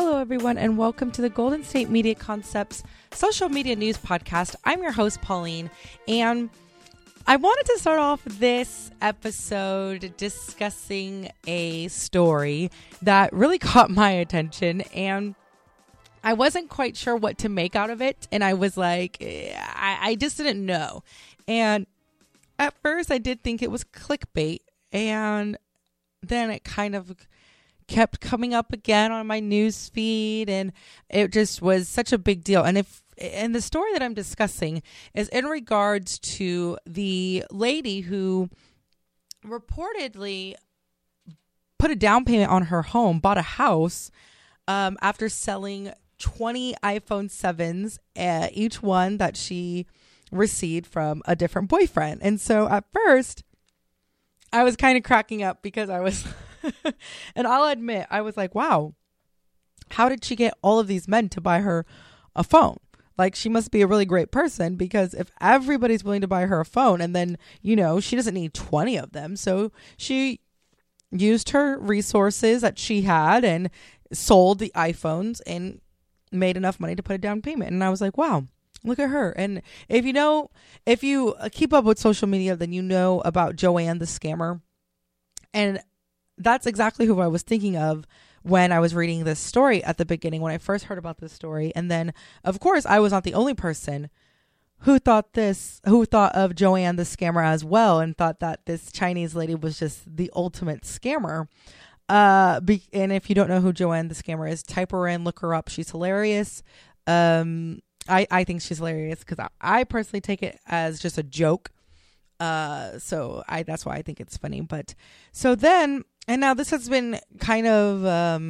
Hello, everyone, and welcome to the Golden State Media Concepts social media news podcast. I'm your host, Pauline, and I wanted to start off this episode discussing a story that really caught my attention, and I wasn't quite sure what to make out of it, and I was like, I just didn't know. And at first, I did think it was clickbait, and then it kind of kept coming up again on my news feed, and it just was such a big deal. And the story that I'm discussing is in regards to the lady who reportedly put a down payment on her home, bought a house after selling 20 iPhone 7s, each one that she received from a different boyfriend. And so at first, I was kind of cracking up because I was and I'll admit, I was like, wow, how did she get all of these men to buy her a phone? Like, she must be a really great person, because if everybody's willing to buy her a phone, and then, you know, she doesn't need 20 of them. So she used her resources that she had and sold the iPhones and made enough money to put a down payment. And I was like, wow, look at her. And if you keep up with social media, then you know about Joanne the scammer. And that's exactly who I was thinking of when I was reading this story at the beginning, when I first heard about this story. And then, of course, I was not the only person who thought of Joanne the scammer as well, and thought that this Chinese lady was just the ultimate scammer. And if you don't know who Joanne the scammer is, type her in, look her up. She's hilarious. I think she's hilarious because I personally take it as just a joke. So that's why I think it's funny. But so then, and now this has been kind of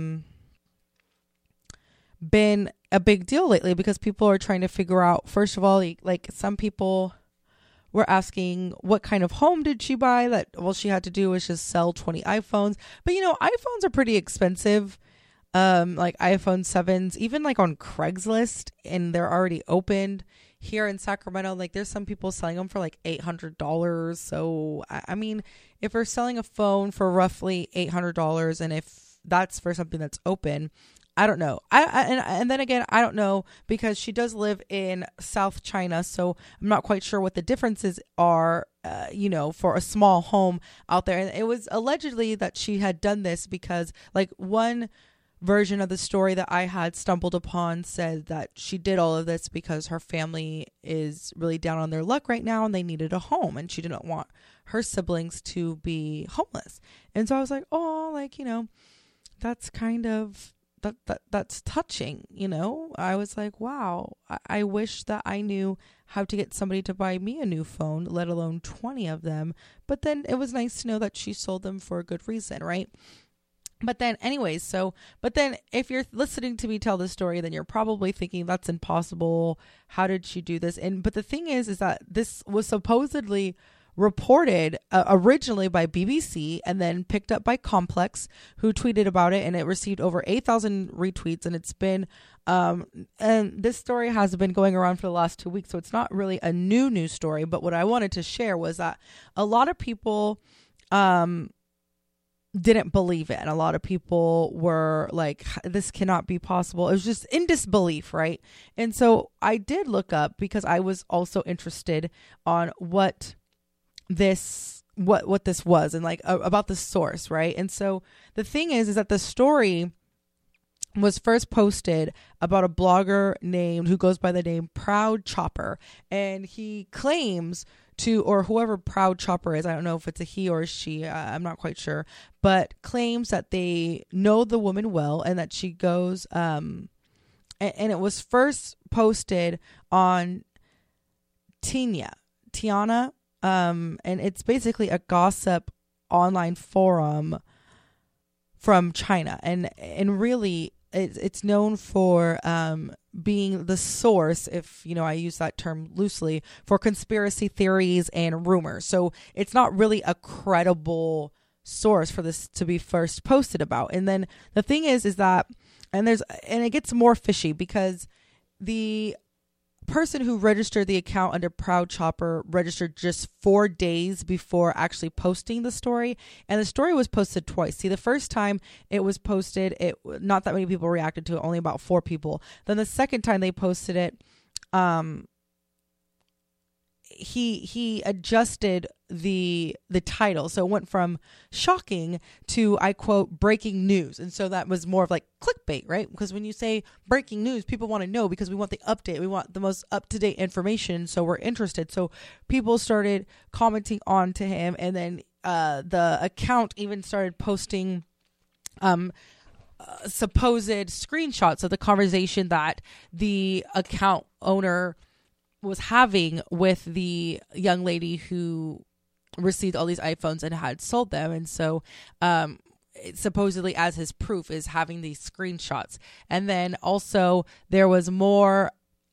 been a big deal lately, because people are trying to figure out, first of all, like some people were asking what kind of home did she buy, that all she had to do was just sell 20 iPhones. But you know, iPhones are pretty expensive. Like iPhone 7s, even like on Craigslist, and they're already opened here in Sacramento. Like, there's some people selling them for like $800. So I mean, if we're selling a phone for roughly $800, and if that's for something that's open, I don't know. And then again, I don't know, because she does live in South China, so I'm not quite sure what the differences are, for a small home out there. And it was allegedly that she had done this because, like, one version of the story that I had stumbled upon said that she did all of this because her family is really down on their luck right now and they needed a home, and she didn't want her siblings to be homeless. And so I was like, oh, like, that's kind of that's touching. I was like, wow, I wish that I knew how to get somebody to buy me a new phone, let alone 20 of them. But then it was nice to know that she sold them for a good reason, right? But then anyways, if you're listening to me tell this story, then you're probably thinking that's impossible. How did she do this? But the thing is that this was supposedly reported originally by BBC and then picked up by Complex, who tweeted about it, and it received over 8,000 retweets. And it's been, and this story has been going around for the last 2 weeks. So it's not really a new story. But what I wanted to share was that a lot of people, didn't believe it, and a lot of people were like, this cannot be possible. It was just in disbelief, right? And so I did look up, because I was also interested on what this was, and like about the source, right? And so the thing is that the story was first posted about a blogger who goes by the name Proud Chopper, and he claims to, or whoever Proud Chopper is, I don't know if it's a he or a she, I'm not quite sure, but claims that they know the woman well, and that she goes, and it was first posted on Tiana, and it's basically a gossip online forum from China, and really it's known for being the source, if I use that term loosely, for conspiracy theories and rumors. So it's not really a credible source for this to be first posted about. And then the thing is that, and it gets more fishy, because the person who registered the account under Proud Chopper registered just 4 days before actually posting the story. And the story was posted twice. See, the first time it was posted, not that many people reacted to it, only about 4 people. Then the second time they posted it, he adjusted the title, so it went from shocking to, I quote, breaking news. And so that was more of like clickbait, right? Because when you say breaking news, people want to know, because we want the update, we want the most up-to-date information, so we're interested. So people started commenting on to him, and then the account even started posting supposed screenshots of the conversation that the account owner was having with the young lady who received all these iPhones and had sold them. And so supposedly as his proof is having these screenshots. And then also there was more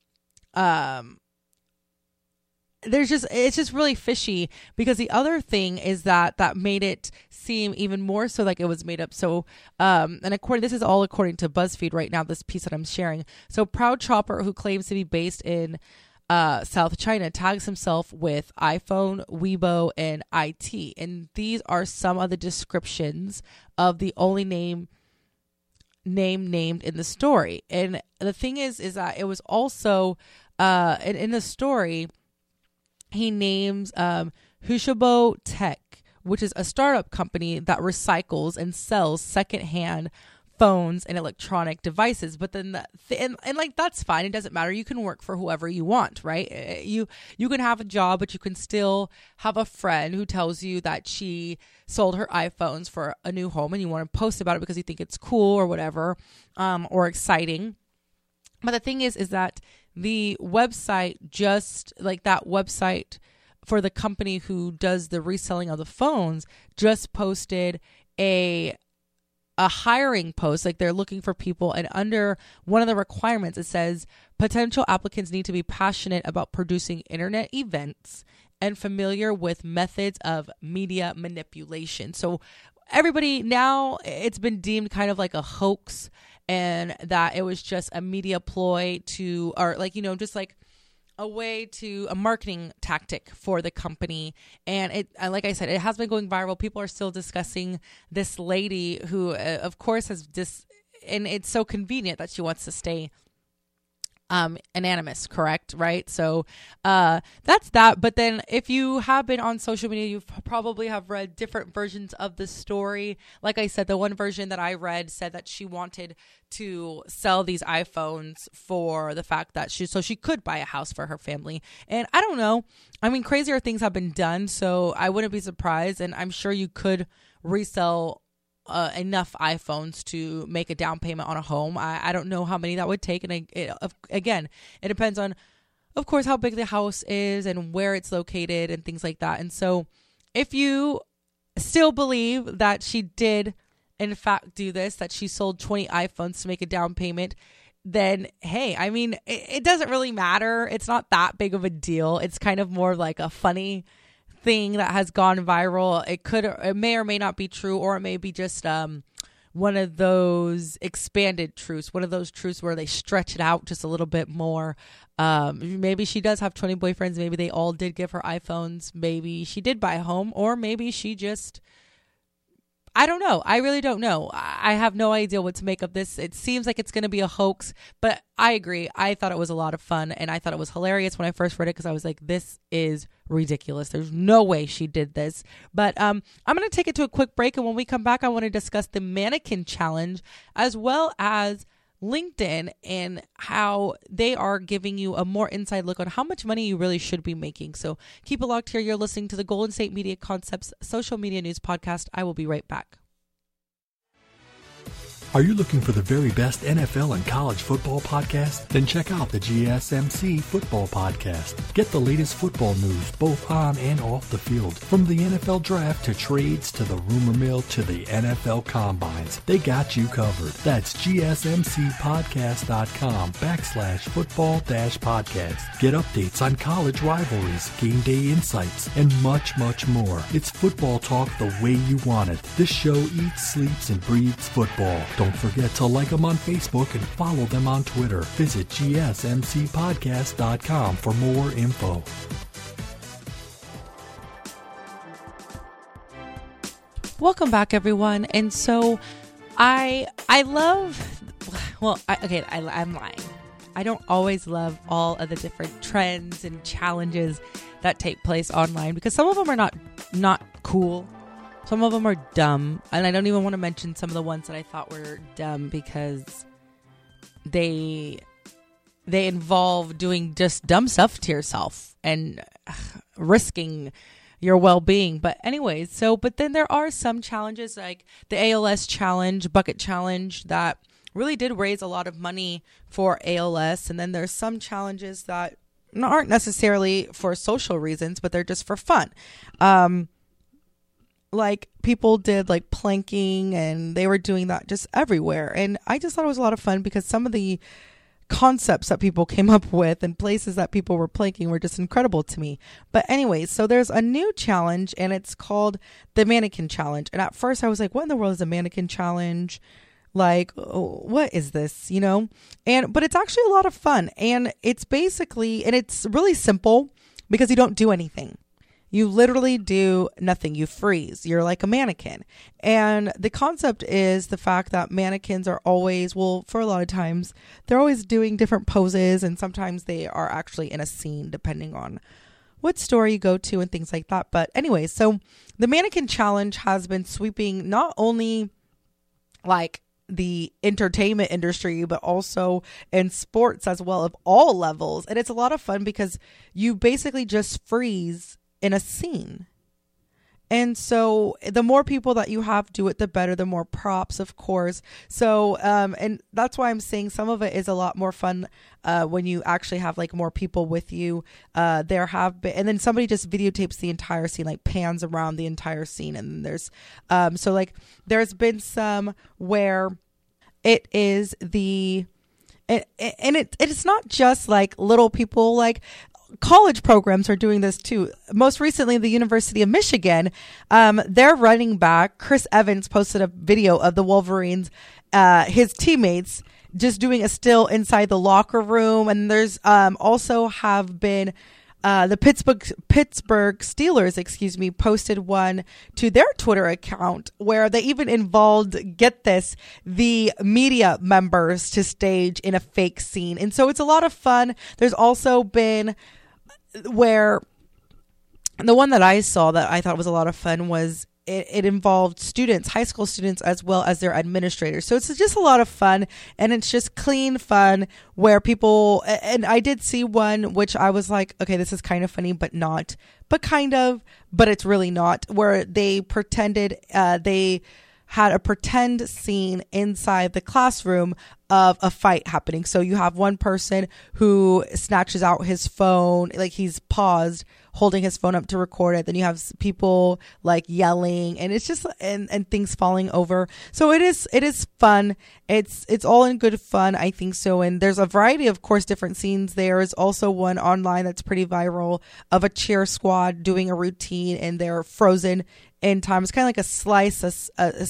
it's just really fishy, because the other thing is that made it seem even more so like it was made up. So, and this is all according to BuzzFeed right now, this piece that I'm sharing. So Proud Chopper, who claims to be based in South China, tags himself with iPhone, Weibo, and IT. And these are some of the descriptions of the only name named in the story. And the thing is that it was also, in the story, he names Hushibo Tech, which is a startup company that recycles and sells secondhand phones and electronic devices. But then and like, that's fine, it doesn't matter, you can work for whoever you want, right? You can have a job, but you can still have a friend who tells you that she sold her iPhones for a new home, and you want to post about it because you think it's cool or whatever, or exciting. But the thing is that the website, just like that website for the company who does the reselling of the phones, just posted a hiring post, like they're looking for people, and under one of the requirements it says potential applicants need to be passionate about producing internet events and familiar with methods of media manipulation. So everybody, now it's been deemed kind of like a hoax, and that it was just a media ploy to, or like, just like a marketing tactic for the company. And like I said, it has been going viral. People are still discussing this lady who, of course, and it's so convenient that she wants to stay anonymous, correct? Right? So that's that. But then if you have been on social media, you probably have read different versions of the story. Like I said, the one version that I read said that she wanted to sell these iPhones for the fact that she could buy a house for her family. And I don't know, I mean, crazier things have been done, so I wouldn't be surprised. And I'm sure you could resell enough iPhones to make a down payment on a home. I don't know how many that would take. And again, it depends on, of course, how big the house is and where it's located and things like that. And so if you still believe that she did, in fact, do this, that she sold 20 iPhones to make a down payment, then, hey, I mean, it doesn't really matter. It's not that big of a deal. It's kind of more like a funny thing that has gone viral. It may or may not be true, or it may be just one of those expanded truths, one of those truths where they stretch it out just a little bit more. Maybe she does have 20 boyfriends. Maybe they all did give her iPhones. Maybe she did buy a home, or maybe she just, I don't know. I really don't know. I have no idea what to make of this. It seems like it's going to be a hoax, but I agree. I thought it was a lot of fun, and I thought it was hilarious when I first read it, because I was like, this is ridiculous. There's no way she did this. But I'm going to take it to a quick break, and when we come back, I want to discuss the mannequin challenge, as well as LinkedIn and how they are giving you a more inside look on how much money you really should be making. So keep it locked here. You're listening to the Golden State Media Concepts Social Media News Podcast. I will be right back. Are you looking for the very best NFL and college football podcast? Then check out the GSMC Football Podcast. Get the latest football news both on and off the field. From the NFL Draft to trades to the rumor mill to the NFL Combines, they got you covered. That's GSMCpodcast.com/football-podcast. Get updates on college rivalries, game day insights, and much, much more. It's football talk the way you want it. This show eats, sleeps, and breathes football. Don't Don't forget to like them on Facebook and follow them on Twitter. Visit gsmcpodcast.com for more info. Welcome back, everyone. And so I'm lying. I don't always love all of the different trends and challenges that take place online because some of them are not cool. Some of them are dumb. And I don't even want to mention some of the ones that I thought were dumb because they involve doing just dumb stuff to yourself and risking your well-being. But anyways, but then there are some challenges like the ALS challenge, bucket challenge, that really did raise a lot of money for ALS. And then there's some challenges that aren't necessarily for social reasons, but they're just for fun. Like people did like planking and they were doing that just everywhere. And I just thought it was a lot of fun because some of the concepts that people came up with and places that people were planking were just incredible to me. But anyways, so there's a new challenge and it's called the mannequin challenge. And at first I was like, what in the world is a mannequin challenge? Like, what is this, but it's actually a lot of fun. And it's it's really simple because you don't do anything. You literally do nothing. You freeze. You're like a mannequin. And the concept is the fact that mannequins are always, for a lot of times, they're always doing different poses. And sometimes they are actually in a scene depending on what store you go to and things like that. But anyway, so the mannequin challenge has been sweeping not only like the entertainment industry, but also in sports as well of all levels. And it's a lot of fun because you basically just freeze in a scene. And so the more people that you have do it, the better, the more props, of course. So, and that's why I'm saying some of it is a lot more fun when you actually have like more people with you. There have been, and then somebody just videotapes the entire scene, like pans around the entire scene. And there's, so like there's been some where it is it's not just like little people, like college programs are doing this too. Most recently, the University of Michigan, their running back, Chris Evans, posted a video of the Wolverines, his teammates just doing a still inside the locker room. And there's also have been the Pittsburgh Steelers, posted one to their Twitter account where they even involved, get this, the media members to stage in a fake scene. And so it's a lot of fun. There's also been where the one that I saw that I thought was a lot of fun was it involved students, high school students, as well as their administrators. So it's just a lot of fun, and it's just clean fun where people, and I did see one which I was like, okay, this is kind of funny, but not, but kind of, but it's really not, where they pretended they had a pretend scene inside the classroom of a fight happening. So you have one person who snatches out his phone, like he's paused, holding his phone up to record it. Then you have people like yelling, and it's just and things falling over. So it is fun. It's all in good fun, I think so. And there's a variety of course different scenes. There is also one online that's pretty viral of a cheer squad doing a routine, and they're frozen in time. It's kind of like a slice,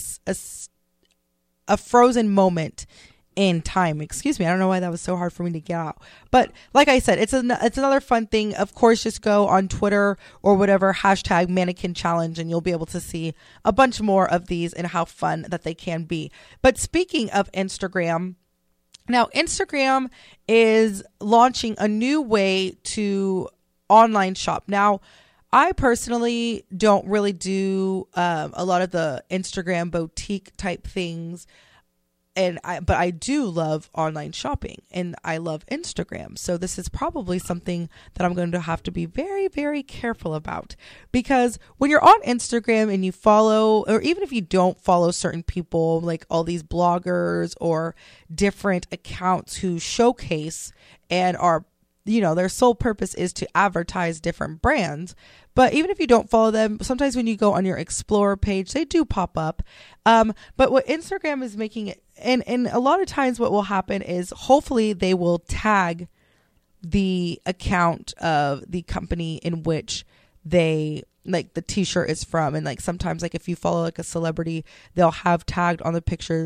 a frozen moment in time. Excuse me. I don't know why that was so hard for me to get out. But like I said, it's another fun thing. Of course, just go on Twitter or whatever, hashtag mannequin challenge, and you'll be able to see a bunch more of these and how fun that they can be. But speaking of Instagram, now Instagram is launching a new way to online shop. Now, I personally don't really do a lot of the Instagram boutique type things, but I do love online shopping, and I love Instagram. So this is probably something that I'm going to have to be very, very careful about, because when you're on Instagram and you follow, or even if you don't follow certain people, like all these bloggers or different accounts who showcase and are, their sole purpose is to advertise different brands. But even if you don't follow them, sometimes when you go on your Explorer page, they do pop up. But what Instagram is making it, and a lot of times what will happen is hopefully they will tag the account of the company in which they, like, the t-shirt is from. And like sometimes, like if you follow like a celebrity, they'll have tagged on the picture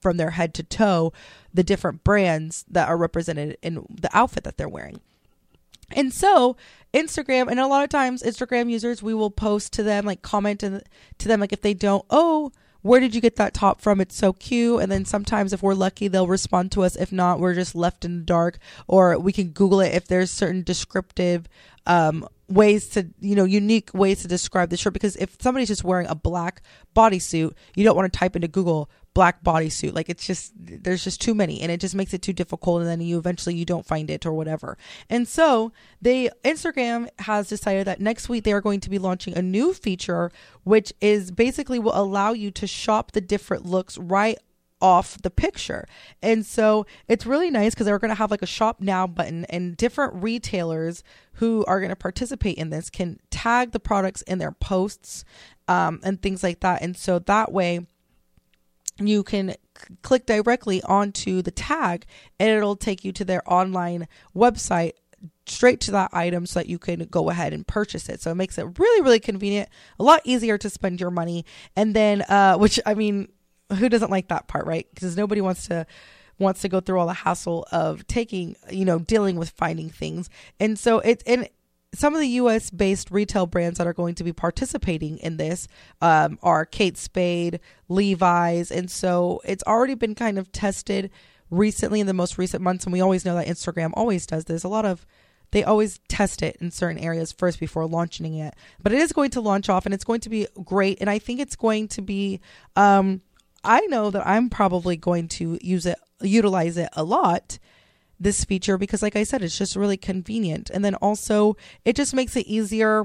from their head to toe the different brands that are represented in the outfit that they're wearing. And so Instagram, and a lot of times Instagram users, we will post to them, like comment to them, like if they don't, oh, where did you get that top from? It's so cute. And then sometimes if we're lucky, they'll respond to us. If not, we're just left in the dark, or we can Google it if there's certain descriptive ways to, unique ways to describe the shirt. Because if somebody's just wearing a black bodysuit, you don't want to type into Google black bodysuit. Like there's just too many, and it just makes it too difficult. And then you don't find it or whatever. And so Instagram has decided that next week they are going to be launching a new feature, which is basically will allow you to shop the different looks right off the picture. And so it's really nice because they're going to have like a shop now button, and different retailers who are going to participate in this can tag the products in their posts and things like that. And so that way you can click directly onto the tag and it'll take you to their online website straight to that item so that you can go ahead and purchase it. So it makes it really, really convenient, a lot easier to spend your money. And then, which, I mean, who doesn't like that part, right? Because nobody wants to go through all the hassle of dealing with finding things. And so some of the US based retail brands that are going to be participating in this are Kate Spade, Levi's. And so it's already been kind of tested recently in the most recent months. And we always know that Instagram always does this. They always test it in certain areas first before launching it. But it is going to launch off, and it's going to be great. And I think it's going to be, I know that I'm probably going to utilize it a lot, this feature, because like I said, it's just really convenient. And then also it just makes it easier.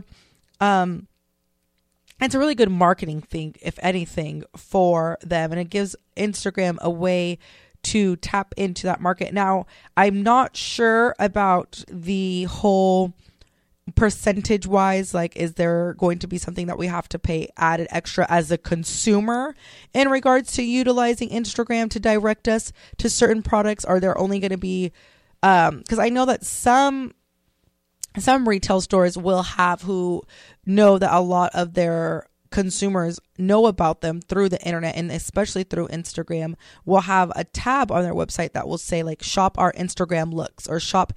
It's a really good marketing thing, if anything, for them. And it gives Instagram a way to tap into that market. Now, I'm not sure about the whole percentage wise, like, is there going to be something that we have to pay added extra as a consumer in regards to utilizing Instagram to direct us to certain products? Are there only going to be, because I know that some retail stores will have, who know that a lot of their consumers know about them through the internet, and especially through Instagram, will have a tab on their website that will say like shop our Instagram looks, or shop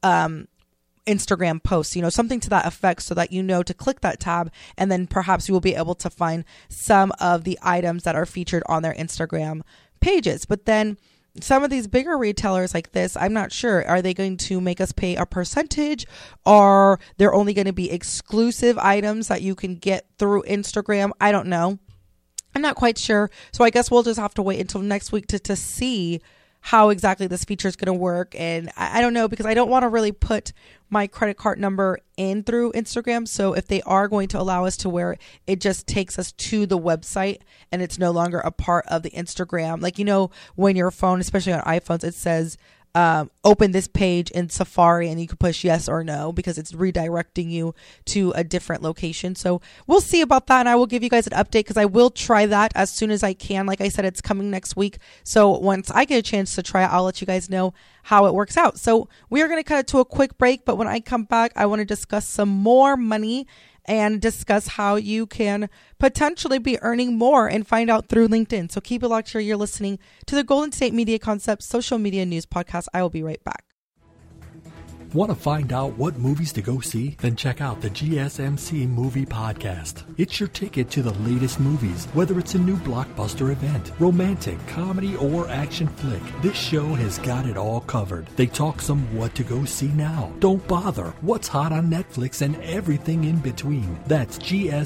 Instagram posts, something to that effect, so that to click that tab, and then perhaps you will be able to find some of the items that are featured on their Instagram pages. But then some of these bigger retailers like this, I'm not sure. Are they going to make us pay a percentage? Are there only going to be exclusive items that you can get through Instagram? I don't know. I'm not quite sure. So I guess we'll just have to wait until next week to see how exactly this feature is going to work. And I don't know, because I don't want to really put my credit card number in through Instagram. So if they are going to allow us to where it just takes us to the website and it's no longer a part of the Instagram, like, when your phone, especially on iPhones, it says, open this page in Safari, and you can push yes or no because it's redirecting you to a different location. So we'll see about that, and I will give you guys an update because I will try that as soon as I can. Like I said, it's coming next week. So once I get a chance to try it, I'll let you guys know how it works out. So we are going to cut it to a quick break, but when I come back, I want to discuss some more money and discuss how you can potentially be earning more and find out through LinkedIn. So keep it locked here. You're listening to the Golden State Media Concepts Social Media News Podcast. I will be right back. Want to find out what movies to go see? Then check out the GSMC Movie Podcast. It's your ticket to the latest movies, whether it's a new blockbuster event, romantic, comedy, or action flick. This show has got it all covered. They talk some what to go see now, don't bother, what's hot on Netflix, and everything in between. That's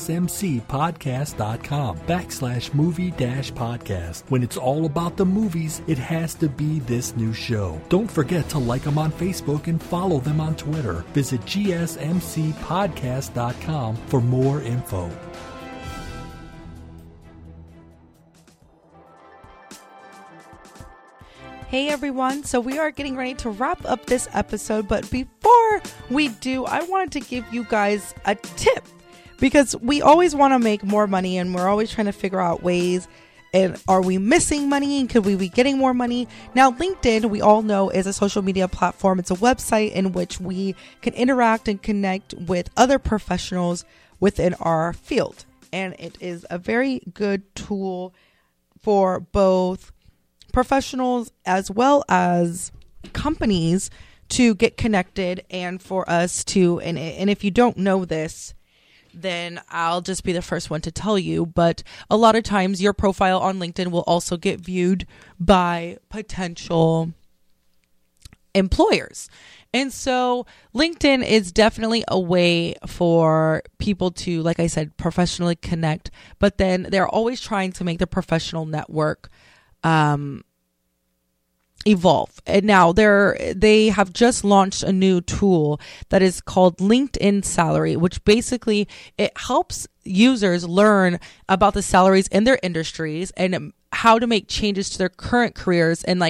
GSMCpodcast.com/movie-podcast. When it's all about the movies, it has to be this new show. Don't forget to like them on Facebook and follow them on Twitter. Visit GSMCpodcast.com for more info. Hey everyone, so we are getting ready to wrap up this episode, but before we do, I wanted to give you guys a tip, because we always want to make more money and we're always trying to figure out ways. And are we missing money? And could we be getting more money? Now, LinkedIn, we all know, is a social media platform. It's a website in which we can interact and connect with other professionals within our field. And it is a very good tool for both professionals as well as companies to get connected and for us to, and if you don't know this, then I'll just be the first one to tell you. But a lot of times your profile on LinkedIn will also get viewed by potential employers. And so LinkedIn is definitely a way for people to, like I said, professionally connect, but then they're always trying to make the professional network evolve. And now they have just launched a new tool that is called LinkedIn Salary, which basically it helps users learn about the salaries in their industries and how to make changes to their current careers. And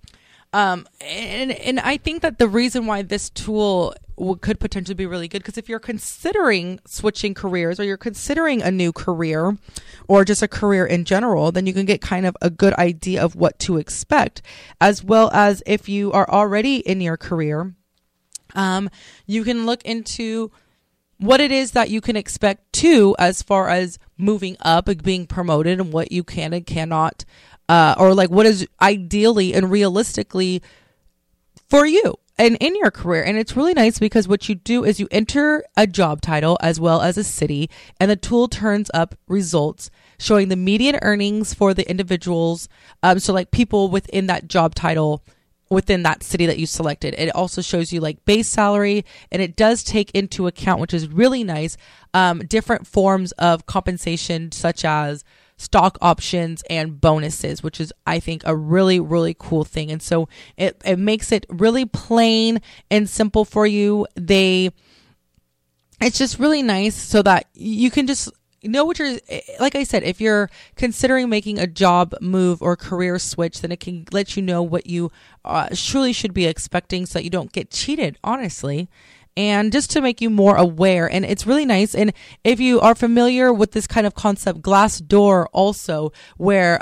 and I think that the reason why this tool could potentially be really good, because if you're considering switching careers or you're considering a new career or just a career in general, then you can get kind of a good idea of what to expect, as well as if you are already in your career, you can look into what it is that you can expect too, as far as moving up and being promoted and what you can and cannot, or like what is ideally and realistically for you and in your career. And it's really nice because what you do is you enter a job title as well as a city, and the tool turns up results showing the median earnings for the individuals. So like people within that job title within that city that you selected. It also shows you like base salary, and it does take into account, which is really nice, different forms of compensation such as stock options and bonuses, which is, I think, a really, really cool thing. And so it makes it really plain and simple for you. It's just really nice so that you can just know what you're, like I said, if you're considering making a job move or career switch, then it can let you know what you truly should be expecting so that you don't get cheated, honestly. And just to make you more aware. And it's really nice. And if you are familiar with this kind of concept, Glassdoor also, where,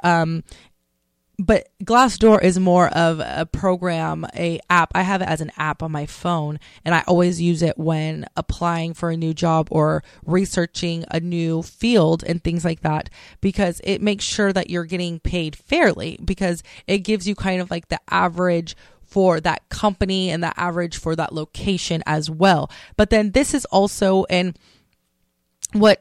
but Glassdoor is more of a program, a app. I have it as an app on my phone, and I always use it when applying for a new job or researching a new field and things like that, because it makes sure that you're getting paid fairly, because it gives you kind of like the average for that company and the average for that location as well. But then this is also what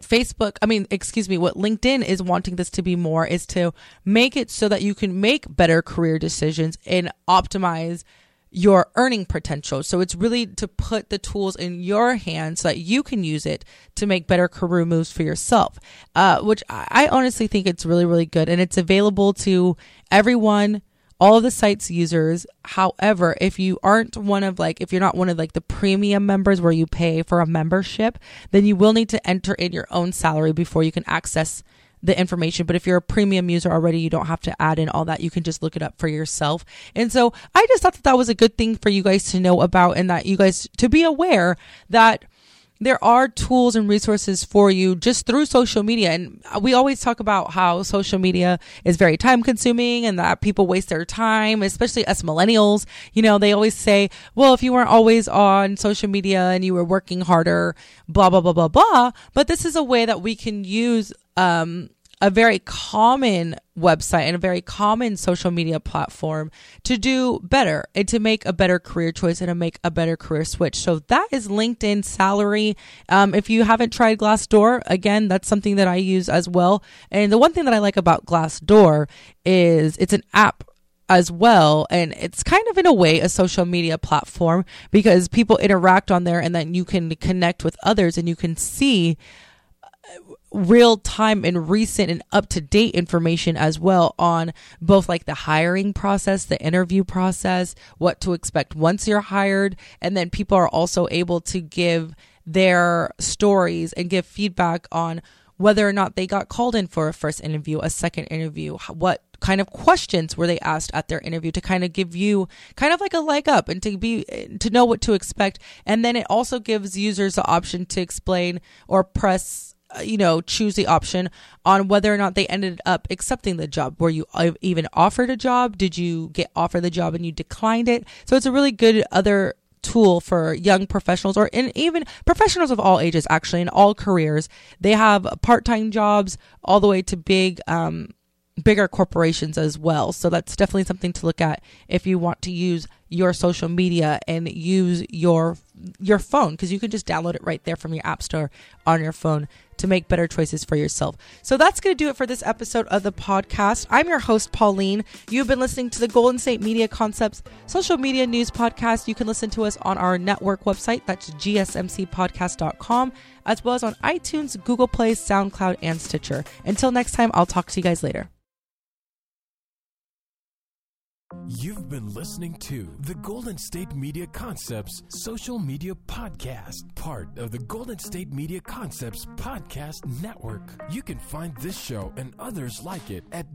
LinkedIn is wanting this to be more, is to make it so that you can make better career decisions and optimize your earning potential. So it's really to put the tools in your hands so that you can use it to make better career moves for yourself, which I honestly think it's really, really good. And it's available to everyone, all of the site's users. However, if you're not one of the premium members where you pay for a membership, then you will need to enter in your own salary before you can access the information. But if you're a premium user already, you don't have to add in all that. You can just look it up for yourself. And so I just thought that was a good thing for you guys to know about, and that you guys to be aware that there are tools and resources for you just through social media. And we always talk about how social media is very time consuming and that people waste their time, especially us millennials. They always say, well, if you weren't always on social media and you were working harder, blah, blah, blah, blah, blah. But this is a way that we can use, a very common website and a very common social media platform to do better and to make a better career choice and to make a better career switch. So that is LinkedIn Salary. If you haven't tried Glassdoor, again, that's something that I use as well. And the one thing that I like about Glassdoor is it's an app as well, and it's kind of in a way a social media platform, because people interact on there, and then you can connect with others and you can see real time and recent and up-to-date information as well on both like the hiring process, the interview process, what to expect once you're hired. And then people are also able to give their stories and give feedback on whether or not they got called in for a first interview, a second interview, what kind of questions were they asked at their interview, to kind of give you kind of like a leg up and to know what to expect. And then it also gives users the option to explain or choose the option on whether or not they ended up accepting the job. Were you even offered a job? Did you get offered the job and you declined it? So it's a really good other tool for young professionals, or even professionals of all ages, actually, in all careers. They have part-time jobs all the way to big bigger corporations as well. So that's definitely something to look at if you want to use your social media and use your phone, because you can just download it right there from your app store on your phone to make better choices for yourself. So that's going to do it for this episode of the podcast. I'm your host, Pauline. You've been listening to the Golden State Media Concepts social media news podcast. You can listen to us on our network website. That's gsmcpodcast.com, as well as on iTunes, Google Play, SoundCloud, and Stitcher. Until next time, I'll talk to you guys later. You've been listening to the Golden State Media Concepts Social Media Podcast, part of the Golden State Media Concepts Podcast Network. You can find this show and others like it at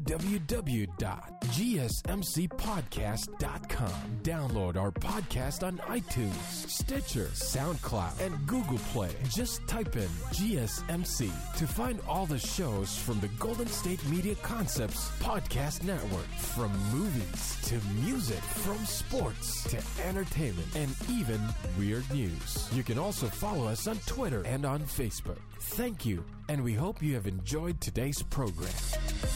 www.gsmcpodcast.com. Download our podcast on iTunes, Stitcher, SoundCloud, and Google Play. Just type in GSMC to find all the shows from the Golden State Media Concepts Podcast Network, from movies to music, from sports to entertainment, and even weird news. You can also follow us on Twitter and on Facebook. Thank you, and we hope you have enjoyed today's program.